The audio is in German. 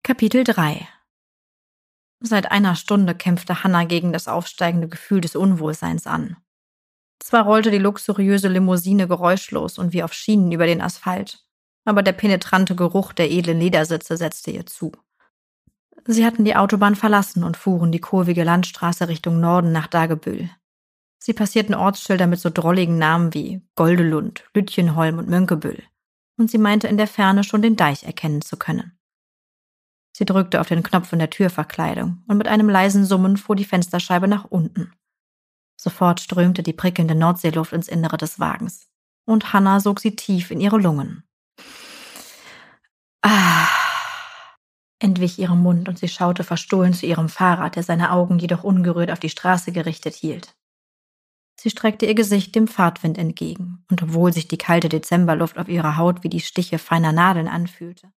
Kapitel 3. Seit einer Stunde kämpfte Hannah gegen das aufsteigende Gefühl des Unwohlseins an. Zwar rollte die luxuriöse Limousine geräuschlos und wie auf Schienen über den Asphalt, aber der penetrante Geruch der edlen Ledersitze setzte ihr zu. Sie hatten die Autobahn verlassen und fuhren die kurvige Landstraße Richtung Norden nach Dagebüll. Sie passierten Ortsschilder mit so drolligen Namen wie Goldelund, Lütjenholm und Mönkebüll, und sie meinte in der Ferne schon den Deich erkennen zu können. Sie drückte auf den Knopf in der Türverkleidung und mit einem leisen Summen fuhr die Fensterscheibe nach unten. Sofort strömte die prickelnde Nordseeluft ins Innere des Wagens und Hannah sog sie tief in ihre Lungen. Entwich ihrem Mund und sie schaute verstohlen zu ihrem Fahrer, der seine Augen jedoch ungerührt auf die Straße gerichtet hielt. Sie streckte ihr Gesicht dem Fahrtwind entgegen, und obwohl sich die kalte Dezemberluft auf ihrer Haut wie die Stiche feiner Nadeln anfühlte,